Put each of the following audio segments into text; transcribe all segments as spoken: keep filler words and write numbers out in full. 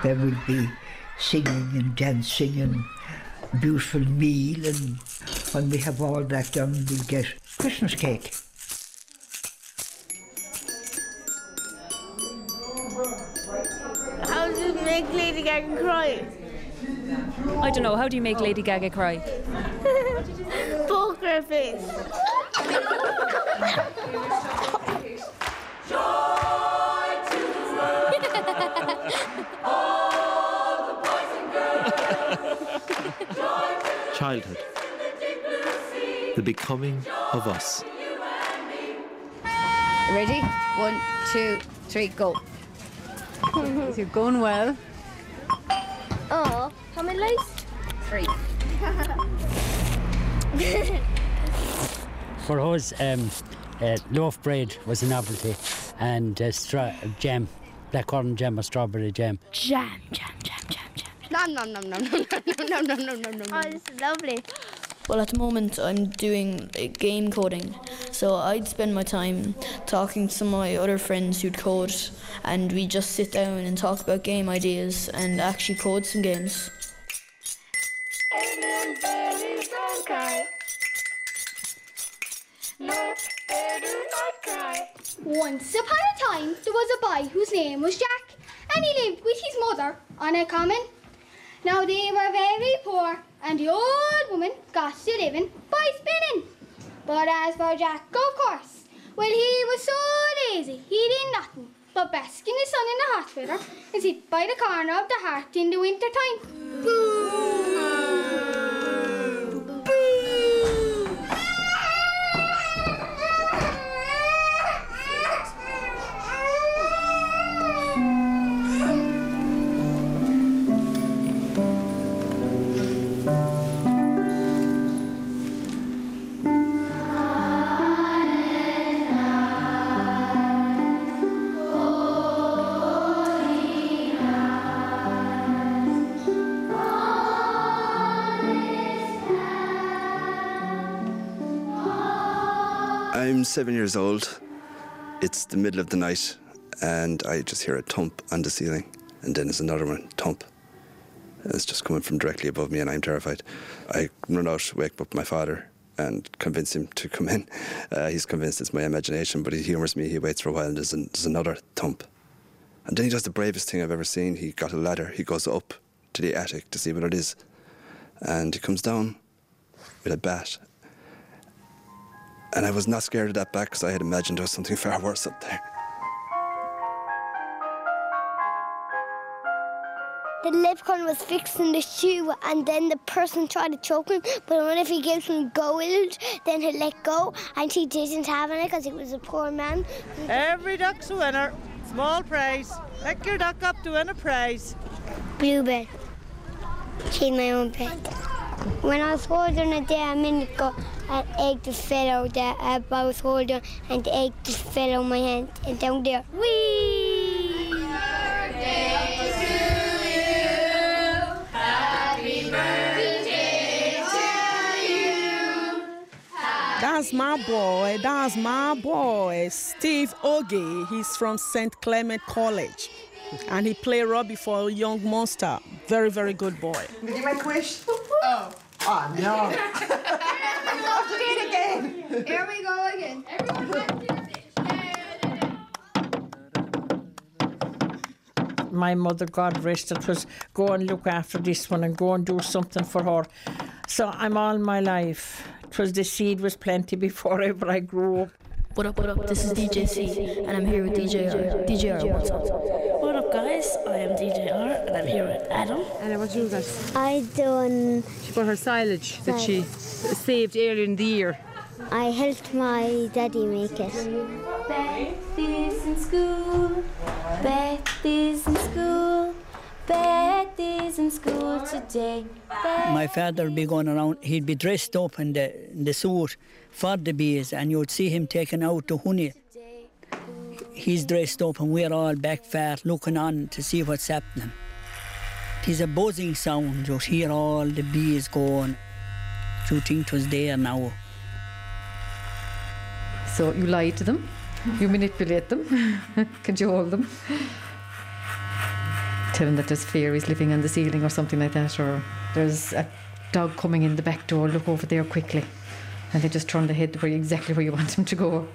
There will be singing and dancing and beautiful meal, and when we have all that done, we'll get Christmas cake. How do you make Lady Gaga cry? I don't know, how do you make Lady Gaga cry? Poker face. Childhood. The becoming of us. Ready? One, two, three, go. You're going well. Oh, how many lives? Three. For us, um, uh, loaf bread was a novelty, and uh, stra- jam, blackcurrant jam or strawberry jam. Jam, jam, jam, jam, jam. Nom nom nom nom nom nom nom nom nom nom. Oh, this is lovely. Well, at the moment I'm doing uh, game coding, so I'd spend my time talking to some of my other friends who'd code, and we just sit down and talk about game ideas and actually code some games. Once upon a time, there was a boy whose name was Jack, and he lived with his mother on a common. Now they were very poor, and the old woman got to living by spinning. But as for Jack, of course, well, he was so lazy, he did nothing but bask in the sun in the hot weather and sit by the corner of the hearth in the winter time. Boo! I'm seven years old. It's the middle of the night and I just hear a thump on the ceiling, and then there's another one, thump. It's just coming from directly above me and I'm terrified. I run out, wake up my father and convince him to come in. Uh, he's convinced it's my imagination, but he humours me. He waits for a while and there's, an, there's another thump. And then he does the bravest thing I've ever seen. He got a ladder. He goes up to the attic to see what it is. And he comes down with a bat. And I was not scared of that bat because I had imagined there was something far worse up there. The leprechaun was fixing the shoe, and then the person tried to choke him, but what if he gave him gold, then he'd let go, and he didn't have any because he was a poor man. Every duck's a winner. Small prize. Pick your duck up to win a prize. Bluebell. Clean my own bed. When I was holding it there a minute ago, an egg just fell out there. I was holding, and the egg just fell out of my hand, and down there. Whee! Birthday to you. Happy birthday to you. That's my boy. That's my boy, Steve Ogie. He's from Saint Clement College. And he played rugby for Young Monster. Very, very good boy. Did you make a wish? Oh. Oh, no. Do it again. Here we go again. My mother, God rest her, was go and look after this one and go and do something for her. So I'm all my life. 'Twas the seed was plenty before ever I grew up. What up, what up? This is D J C, and I'm here with D J R. D J R, what's up? What up, guys? I am D J R, and I'm here with Adam. Anna, what you got? I done. She got her silage that she saved earlier in the year. I helped my daddy make it. Beth is in school. Beth is in school. Beth is in school today. Beth. My father would be going around, he'd be dressed up in the, in the suit for the bees, and you'd see him taking out the honey. He's dressed up and we're all back far looking on to see what's happening. It's a buzzing sound, you hear all the bees going. You think it was there now. So you lie to them, you manipulate them, cajole them. tell them that there's fairies living on the ceiling or something like that, or there's a dog coming in the back door, look over there quickly. And they just turn the head where exactly where you want them to go.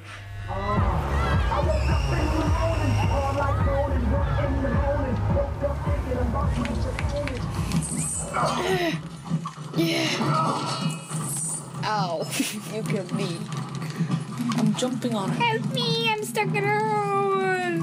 Yeah. Ow. You killed me. I'm jumping on her. Help me, I'm stuck in a hole.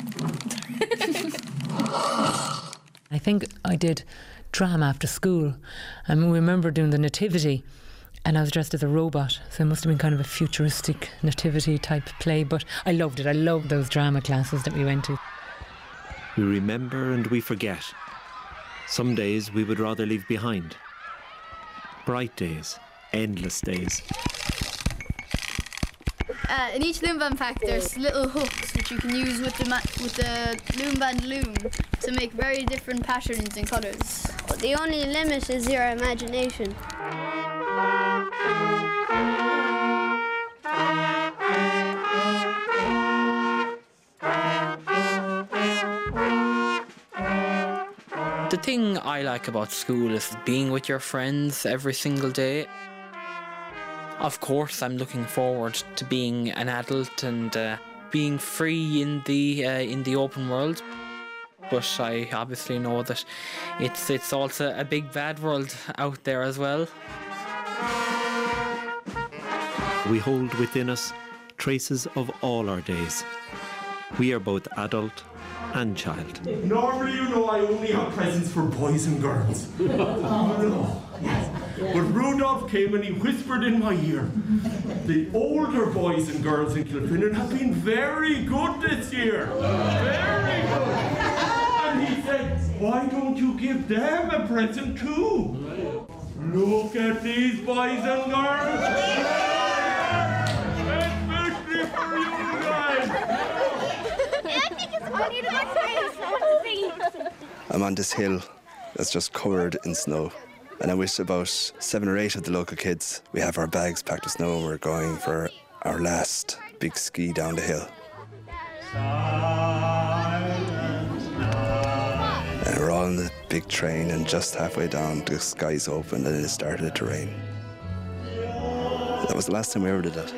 I think I did drama after school. I mean, we remember doing the nativity and I was dressed as a robot, so it must have been kind of a futuristic nativity type play, but I loved it. I loved those drama classes that we went to. We remember and we forget. Some days we would rather leave behind. Bright days, endless days. Uh, in each loom band pack there's little hooks which you can use with the, ma with the loom band loom to make very different patterns and colours. The only limit is your imagination. The thing I like about school is being with your friends every single day. Of course, I'm looking forward to being an adult and uh, being free in the uh, in the open world. But I obviously know that it's it's also a big bad world out there as well. We hold within us traces of all our days. We are both adult and child. Normally, you know, I only have presents for boys and girls. No. But Rudolph came and he whispered in my ear, the older boys and girls in Kilfinnan have been very good this year. Very good. And he said, why don't you give them a present too? Look at these boys and girls. Especially for you guys. I'm on this hill that's just covered in snow. And I wish about seven or eight of the local kids, we have our bags packed with snow and we're going for our last big ski down the hill. And we're all in the big train and just halfway down, the skies opened and it started to rain. That was the last time we ever did that.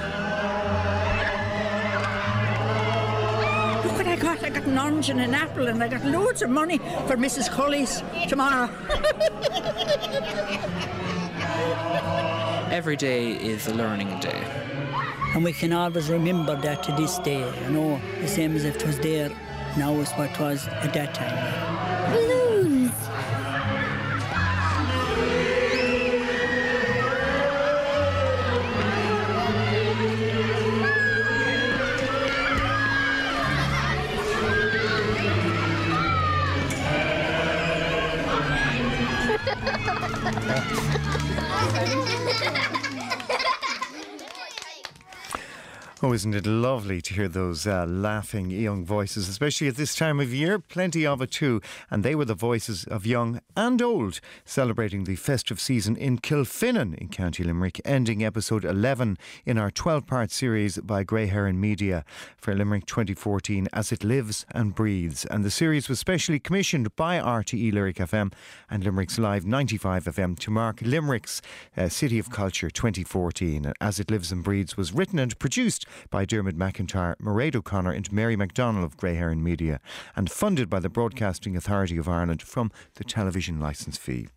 Look what I got. I got an orange and an apple and I got loads of money for Missus Cully's tomorrow. Every day is a learning day. And we can always remember that to this day, you know, the same as if it was there, now is what it was at that time. Balloons! Oh, isn't it lovely to hear those uh, laughing young voices, especially at this time of year? Plenty of it too. And they were the voices of young and old, celebrating the festive season in Kilfinnan in County Limerick, ending episode eleven in our twelve-part series by Grey Heron Media for Limerick twenty fourteen, As It Lives and Breathes. And the series was specially commissioned by R T E Lyric F M and Limerick's Live ninety-five F M to mark Limerick's uh, City of Culture twenty fourteen. As It Lives and Breathes was written and produced by Dermot McIntyre, Mairead O'Connor and Mary MacDonald of Grey Heron Media, and funded by the Broadcasting Authority of Ireland from the television licence fee.